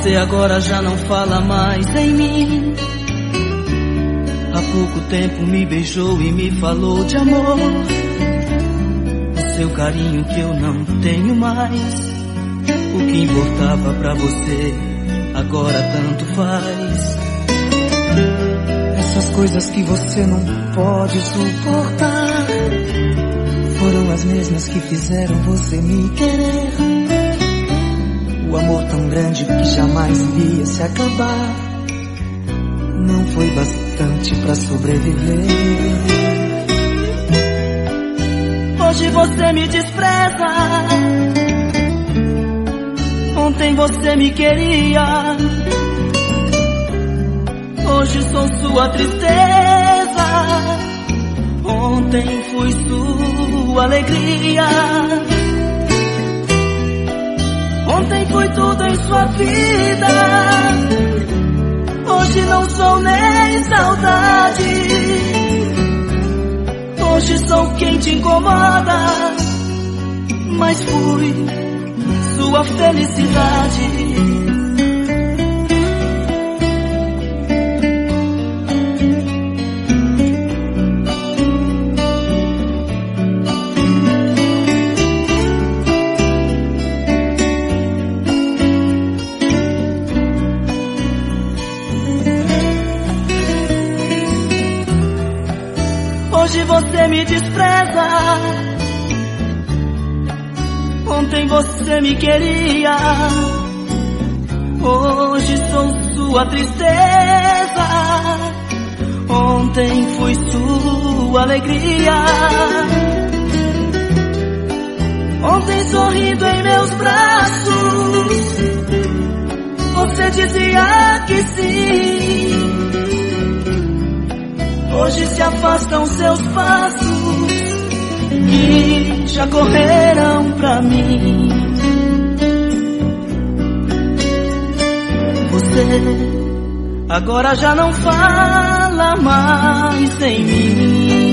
Você agora já não fala mais em mim. Há pouco tempo me beijou e me falou de amor. O seu carinho que eu não tenho mais. O que importava pra você agora tanto faz. Essas coisas que você não pode suportar foram as mesmas que fizeram você me querer. O amor tão grande que jamais iria se acabar não foi bastante pra sobreviver. Hoje você me despreza. Ontem você me queria. Hoje sou sua tristeza. Ontem fui sua alegria. Ontem fui tudo em sua vida. Hoje não sou nem saudade. Hoje sou quem te incomoda. Mas fui sua felicidade. Hoje você me despreza. Ontem você me queria. Hoje sou sua tristeza. Ontem fui sua alegria. Ontem sorrindo em meus braços você dizia que sim. Hoje se afastam seus passos que já correram pra mim. Você agora já não fala mais em mim.